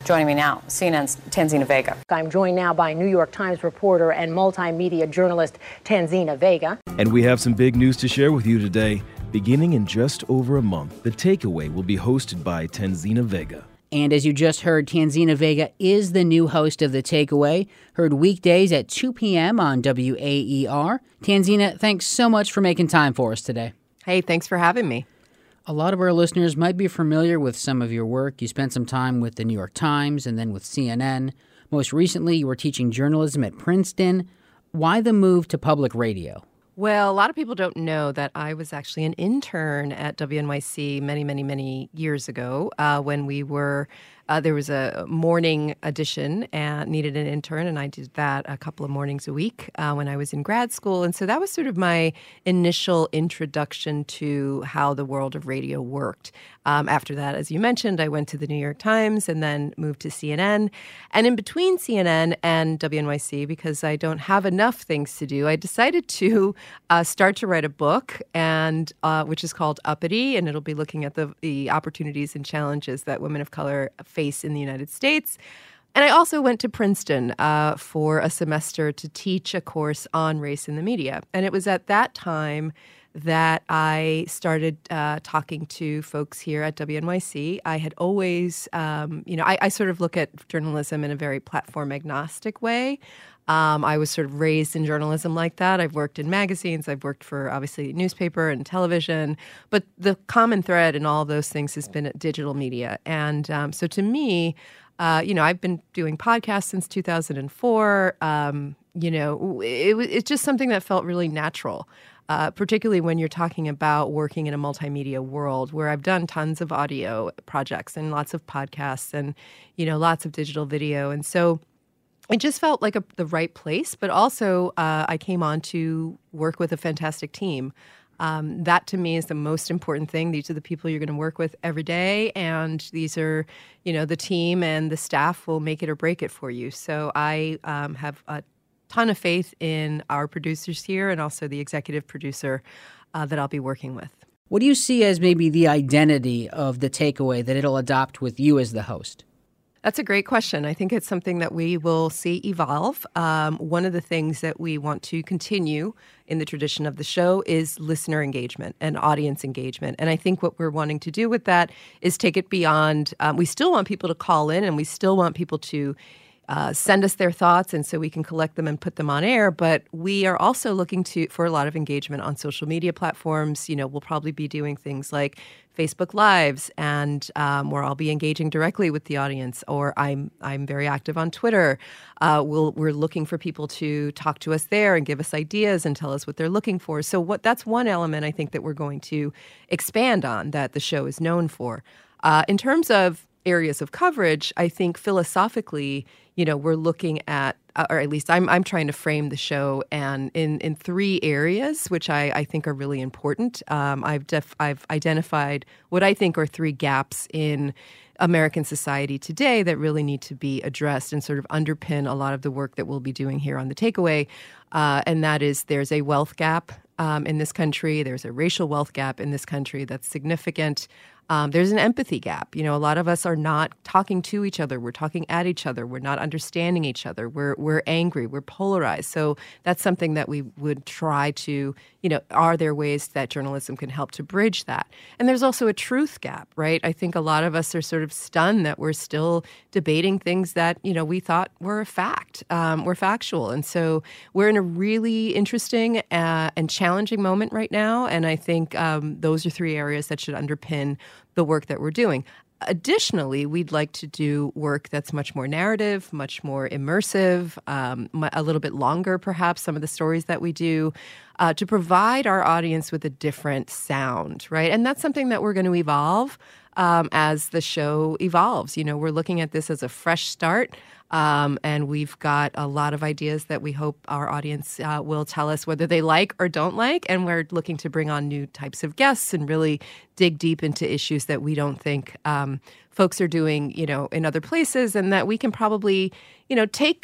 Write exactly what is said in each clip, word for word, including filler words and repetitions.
Joining me now, C N N's Tanzina Vega. I'm joined now by New York Times reporter and multimedia journalist Tanzina Vega. And we have some big news to share with you today. Beginning in just over a month, The Takeaway will be hosted by Tanzina Vega. And as you just heard, Tanzina Vega is the new host of The Takeaway, heard weekdays at two p.m. on W A E R. Tanzina, thanks so much for making time for us today. Hey, thanks for having me. A lot of our listeners might be familiar with some of your work. You spent some time with the New York Times and then with C N N. Most recently, you were teaching journalism at Princeton. Why the move to public radio? Well, a lot of people don't know that I was actually an intern at W N Y C many, many, many years ago uh, when we were, uh, there was a morning edition and needed an intern, and I did that a couple of mornings a week uh, when I was in grad school. And so that was sort of my initial introduction to how the world of radio worked. Um, after that, as you mentioned, I went to the New York Times and then moved to C N N. And in between C N N and W N Y C, because I don't have enough things to do, I decided to uh, start to write a book, and uh, which is called Uppity, and it'll be looking at the, the opportunities and challenges that women of color face in the United States. And I also went to Princeton uh, for a semester to teach a course on race in the media. And it was at that time that I started uh, talking to folks here at W N Y C. I had always, um, you know, I, I sort of look at journalism in a very platform agnostic way. Um, I was sort of raised in journalism like that. I've worked in magazines. I've worked for, obviously, newspaper and television. But the common thread in all those things has been digital media. And um, so to me, uh, you know, I've been doing podcasts since two thousand four. Um, you know, it, it's just something that felt really natural. Uh, particularly when you're talking about working in a multimedia world where I've done tons of audio projects and lots of podcasts and, you know, lots of digital video. And so it just felt like a, the right place. But also uh, I came on to work with a fantastic team. Um, that to me is the most important thing. These are the people you're going to work with every day. And these are, you know, the team and the staff will make it or break it for you. So I um, have a ton of faith in our producers here and also the executive producer uh, that I'll be working with. What do you see as maybe the identity of The Takeaway that it'll adopt with you as the host? That's a great question. I think it's something that we will see evolve. Um, one of the things that we want to continue in the tradition of the show is listener engagement and audience engagement. And I think what we're wanting to do with that is take it beyond. Um, we still want people to call in and we still want people to Uh, send us their thoughts, and so we can collect them and put them on air. But we are also looking to for a lot of engagement on social media platforms. You know, we'll probably be doing things like Facebook Lives, and um, where I'll be engaging directly with the audience. Or I'm I'm very active on Twitter. Uh, we'll, we're looking for people to talk to us there and give us ideas and tell us what they're looking for. So what that's one element I think that we're going to expand on that the show is known for. Uh, in terms of areas of coverage, I think philosophically, you know, we're looking at, or at least I'm I'm trying to frame the show and in, in three areas, which I, I think are really important. Um, I've def, I've identified what I think are three gaps in American society today that really need to be addressed and sort of underpin a lot of the work that we'll be doing here on The Takeaway. Uh, and that is there's a wealth gap um, in this country. There's a racial wealth gap in this country that's significant. Um, there's an empathy gap. You know, a lot of us are not talking to each other. We're talking at each other. We're not understanding each other. We're we're angry. We're polarized. So that's something that we would try to, you know, are there ways that journalism can help to bridge that? And there's also a truth gap, right? I think a lot of us are sort of stunned that we're still debating things that, you know, we thought were a fact, um, were factual. And so we're in a really interesting uh, and challenging moment right now. And I think um, those are three areas that should underpin the work that we're doing. Additionally, we'd like to do work that's much more narrative, much more immersive, um, a little bit longer, perhaps, some of the stories that we do, uh, to provide our audience with a different sound, right? And that's something that we're going to evolve um, as the show evolves. You know, we're looking at this as a fresh start. Um, and we've got a lot of ideas that we hope our audience uh, will tell us whether they like or don't like. And we're looking to bring on new types of guests and really dig deep into issues that we don't think um, folks are doing, you know, in other places, and that we can probably, you know, take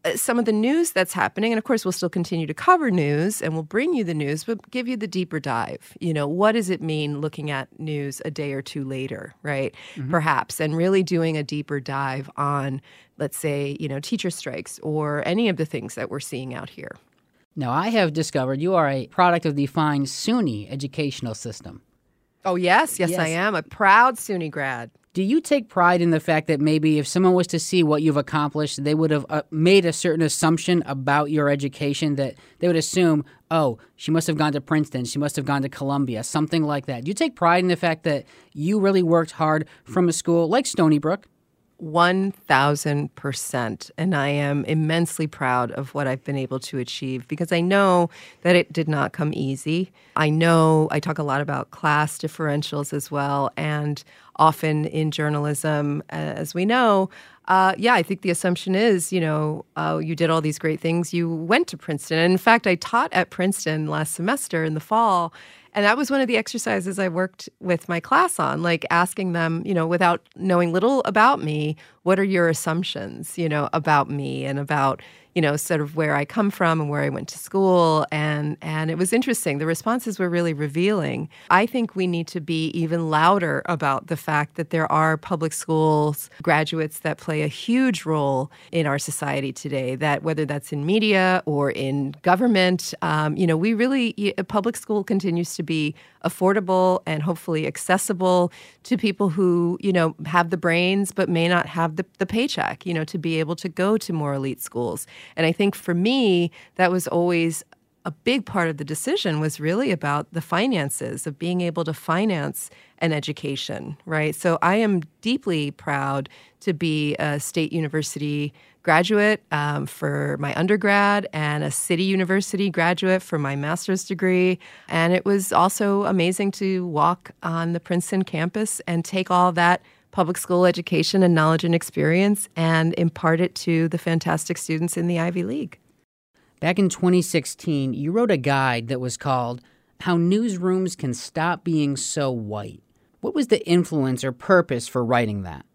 some of the news that's happening, and of course we'll still continue to cover news and we'll bring you the news, but give you the deeper dive. You know, what does it mean looking at news a day or two later, right? Mm-hmm. Perhaps, and really doing a deeper dive on, let's say, you know, teacher strikes or any of the things that we're seeing out here. Now, I have discovered you are a product of the fine SUNY educational system. Oh, yes. Yes, Yes. I am. A proud SUNY grad. Do you take pride in the fact that maybe if someone was to see what you've accomplished, they would have uh, made a certain assumption about your education, that they would assume, oh, she must have gone to Princeton, she must have gone to Columbia, something like that? Do you take pride in the fact that you really worked hard from a school like Stony Brook? one thousand percent. And I am immensely proud of what I've been able to achieve because I know that it did not come easy. I know I talk a lot about class differentials as well. And often in journalism, as we know, uh, yeah, I think the assumption is, you know, uh, you did all these great things. You went to Princeton. And in fact, I taught at Princeton last semester in the fall. And that was one of the exercises I worked with my class on, like asking them, you know, without knowing little about me, what are your assumptions, you know, about me and about, you know, sort of where I come from and where I went to school. And and it was interesting. The responses were really revealing. I think we need to be even louder about the fact that there are public schools graduates that play a huge role in our society today, that whether that's in media or in government, um, you know, we really, public school continues to be affordable and hopefully accessible to people who, you know, have the brains but may not have the, the paycheck, you know, to be able to go to more elite schools. And I think for me, that was always a big part of the decision was really about the finances, of being able to finance an education, right? So I am deeply proud to be a State University graduate um, for my undergrad and a City University graduate for my master's degree. And it was also amazing to walk on the Princeton campus and take all that public school education and knowledge and experience and impart it to the fantastic students in the Ivy League. Back in twenty sixteen, you wrote a guide that was called How Newsrooms Can Stop Being So White. What was the influence or purpose for writing that?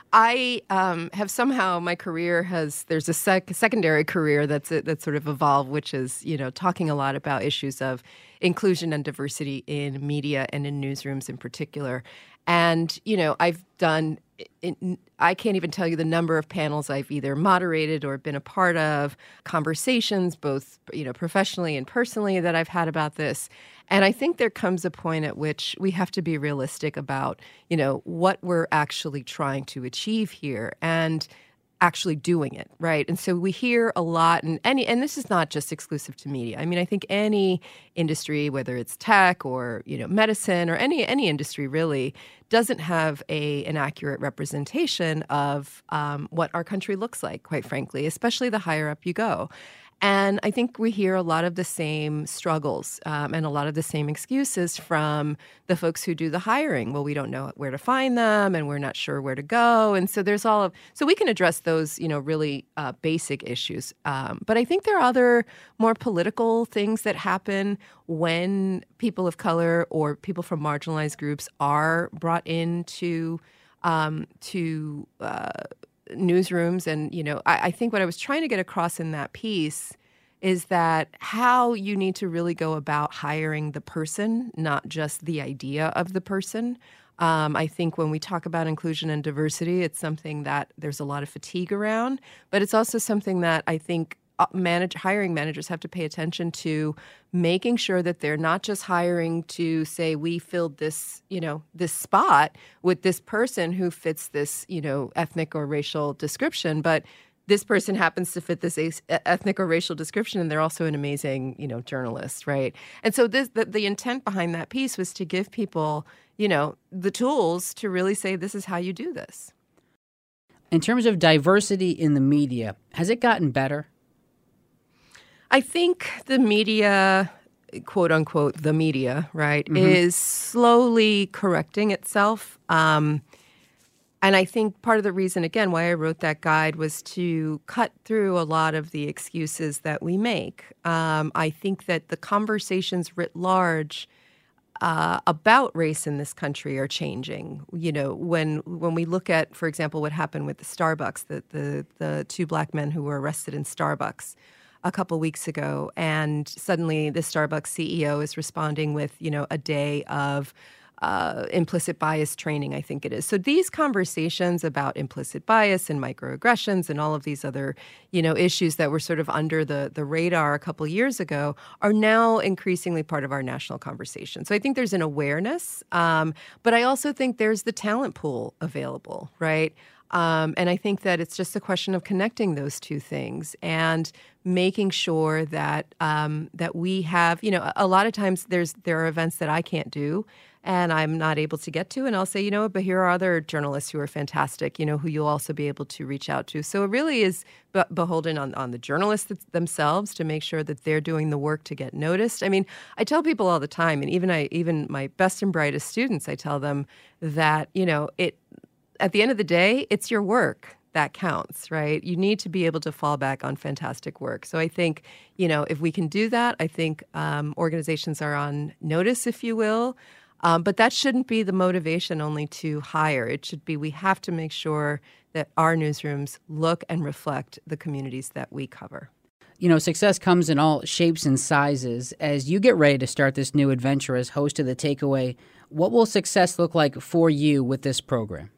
I um, have somehow, my career has, there's a sec- secondary career that's that's sort of evolved, which is, you know, talking a lot about issues of inclusion and diversity in media and in newsrooms in particular. And, you know, I've done, in, I can't even tell you the number of panels I've either moderated or been a part of, conversations, both, you know, professionally and personally that I've had about this. And I think there comes a point at which we have to be realistic about, you know, what we're actually trying to achieve here and actually doing it, right? And so we hear a lot, and any, and this is not just exclusive to media. I mean, I think any industry, whether it's tech or, you know, medicine or any any industry really, doesn't have a an accurate representation of um, what our country looks like, quite frankly, especially the higher up you go. And I think we hear a lot of the same struggles um, and a lot of the same excuses from the folks who do the hiring. Well, we don't know where to find them, and we're not sure where to go. And so there's all of so we can address those, you know, really uh, basic issues. Um, but I think there are other more political things that happen when people of color or people from marginalized groups are brought into um, to. Uh, newsrooms. And, you know, I, I think what I was trying to get across in that piece is that how you need to really go about hiring the person, not just the idea of the person. Um, I think when we talk about inclusion and diversity, it's something that there's a lot of fatigue around, but it's also something that I think manage, hiring managers have to pay attention to, making sure that they're not just hiring to say, we filled this, you know, this spot with this person who fits this, you know, ethnic or racial description, but this person happens to fit this ethnic or racial description, and they're also an amazing, you know, journalist, right? And so this, the, the intent behind that piece was to give people, you know, the tools to really say, this is how you do this. In terms of diversity in the media, has it gotten better? I think the media, quote unquote, the media, right, mm-hmm. is slowly correcting itself. Um, and I think part of the reason, again, why I wrote that guide was to cut through a lot of the excuses that we make. Um, I think that the conversations writ large uh, about race in this country are changing. You know, when when we look at, for example, what happened with the Starbucks, the the, the two black men who were arrested in Starbucks a couple weeks ago, and suddenly the Starbucks C E O is responding with, you know, a day of Uh, implicit bias training, I think it is. So these conversations about implicit bias and microaggressions and all of these other, you know, issues that were sort of under the, the radar a couple years ago are now increasingly part of our national conversation. So I think there's an awareness, um, but I also think there's the talent pool available, right? Um, and I think that it's just a question of connecting those two things and making sure that um, that we have, you know, a, a lot of times there's there are events that I can't do and I'm not able to get to, and I'll say, you know what, but here are other journalists who are fantastic, you know, who you'll also be able to reach out to. So it really is be- beholden on, on the journalists themselves to make sure that they're doing the work to get noticed. I mean, I tell people all the time, and even I, even my best and brightest students, I tell them that, you know, it. At the end of the day, it's your work that counts, right? You need to be able to fall back on fantastic work. So I think, you know, if we can do that, I think um, organizations are on notice, if you will. Um, but that shouldn't be the motivation only to hire. It should be we have to make sure that our newsrooms look and reflect the communities that we cover. You know, success comes in all shapes and sizes. As you get ready to start this new adventure as host of The Takeaway, what will success look like for you with this program?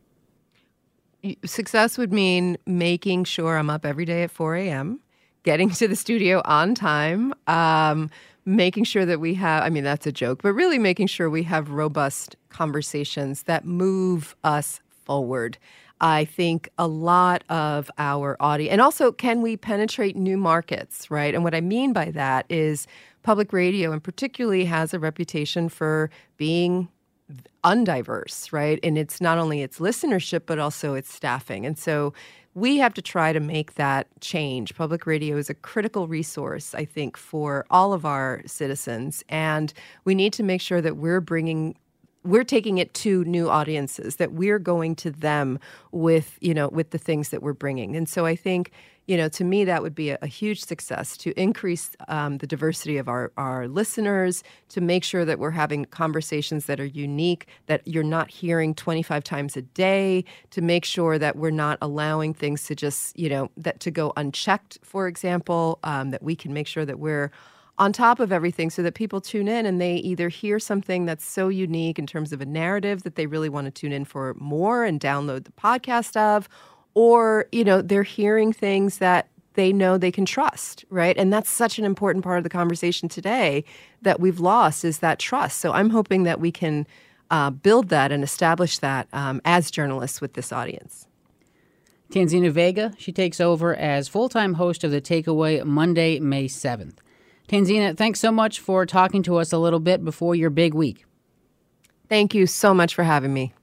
Success would mean making sure I'm up every day at four a.m., getting to the studio on time, um, making sure that we have, I mean, that's a joke, but really making sure we have robust conversations that move us forward. I think a lot of our audience, and also can we penetrate new markets, right? And what I mean by that is public radio, and particularly has a reputation for being undiverse, right? And it's not only its listenership, but also its staffing. And so we have to try to make that change. Public radio is a critical resource, I think, for all of our citizens. And we need to make sure that we're bringing we're taking it to new audiences, that we're going to them with, you know, with the things that we're bringing. And so I think, you know, to me, that would be a, a huge success to increase um, the diversity of our, our listeners, to make sure that we're having conversations that are unique, that you're not hearing twenty-five times a day, to make sure that we're not allowing things to just, you know, that to go unchecked, for example, um, that we can make sure that we're on top of everything so that people tune in and they either hear something that's so unique in terms of a narrative that they really want to tune in for more and download the podcast of, or, you know, they're hearing things that they know they can trust, right? And that's such an important part of the conversation today that we've lost, is that trust. So I'm hoping that we can uh, build that and establish that um, as journalists with this audience. Tanzina Vega, she takes over as full-time host of The Takeaway Monday, May seventh. Tanzina, thanks so much for talking to us a little bit before your big week. Thank you so much for having me.